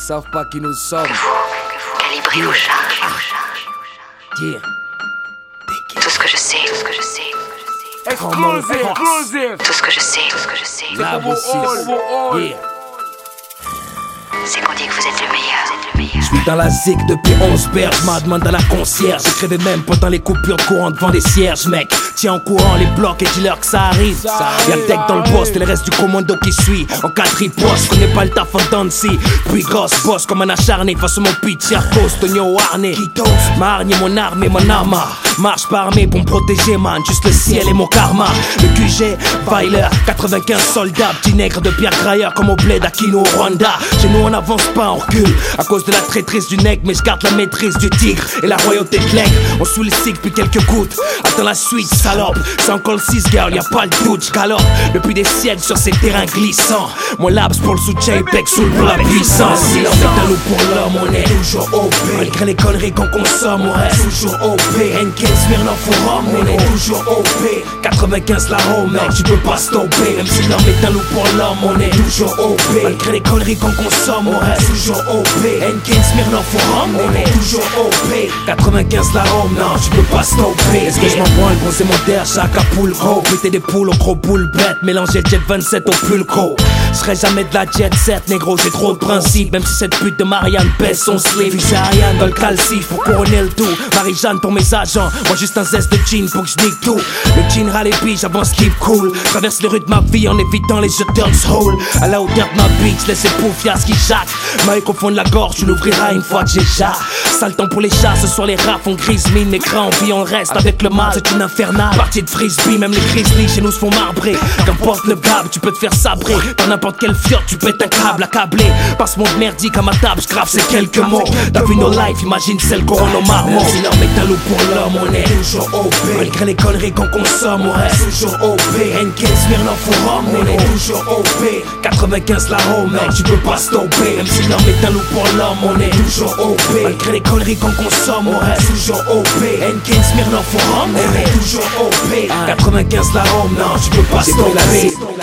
savent pas qui nous sommes. Calibrez vos charges. Yeah. Tout ce que je sais. Exclusive. Tout ce que je sais. Là aussi. Yeah. C'est qu'on dit que vous êtes le meilleur. J'vis dans la zig depuis 11 berges, ma demande à la concierge. J'écrivais même pendant les coupures de courant devant des cierges, mec. Tiens en courant les blocs et dis-leur que ça arrive. Y'a le deck dans le poste et le reste du commando qui suit. En 4 ripostes, connais pas le taf en dancy. Puis grosse boss comme un acharné face à mon pitch Arcos, Tonio Harney. Ma hargne est mon arme et mon arma. Marche par armée pour me protéger, man. Juste le ciel et mon karma. Le QG, Weiler, 95 soldats. Petit nègre de Pierre Grailleur comme au bled Aquino au Rwanda. Chez nous on avance pas, on recule. À cause de la traîtrise du nègre, mais je garde la maîtrise du tigre et la royauté de l'aigle. On sous les cycles puis quelques gouttes. Attends la suite, salope. C'est encore le 6 girl, y'a pas le doute. J'galope depuis des siècles sur ces terrains glissants. Mon labs pour le soutien, Peck soul pour la puissance. Si l'on est un loup pour l'homme, on est toujours OP. Malgré les conneries qu'on consomme, on reste toujours OP. N15 Smirnoff au rhum, on est toujours OP. 95 la home, mec, tu peux pas stopper. Même si l'homme est un loup pour l'homme, on est toujours OP. Malgré les conneries qu'on consomme, on reste toujours OP. N15 Smirnoff au rhum, on est toujours OP. 95 la home, non, tu peux pas stopper. Est-ce que je m'en prends le c'est mon der, chaque Acapulco. Péter des poules au gros boule bête, mélanger le jet 27 au pulco. J'serai jamais de la jet set, négro, j'ai trop de principes. Même si cette pute de Marianne pèse son slip. Puis c'est Ariane dans le calcif pour couronner le tout. Marie-Jeanne pour mes agents, moi juste un zeste de jean pour que j'nique tout. Le jean râle et puis j'avance keep cool. Traverse les rues de ma vie en évitant les jeteurs de hole. À la hauteur de ma bitch, laisse les poufias qui jacquent. Maille confond de la gorge, tu l'ouvriras une fois que j'ai ja. Sale temps pour les chats, ce soir les rats font grise mine. Les crans en vie, on reste avec le mal, c'est une infernale. Partie de frisbee, même les grizzlies chez nous se font marbrer. Qu'importe le gab, tu peux te faire sabrer. Dans n'importe quelle fiotte, tu pètes un câble accablé. Passe mon merdique à ma table, j'grave ces quelques mots. T'as vu nos lives, imagine celle qu'on rend nos marmots. Si l'homme est un loup pour l'homme, on est toujours OP. Malgré les conneries qu'on consomme, on reste toujours OP. N15 Smirnoff au rhum, on est toujours OP. 95 la home, mec, tu peux pas stopper. Même si l'homme est un loup pour l'homme, on est toujours OP. Malgré les conneries qu'on consomme, on reste toujours OP. N15 Smirnoff au rhum, on est toujours OP. 95 la home, non, tu peux pas stopper.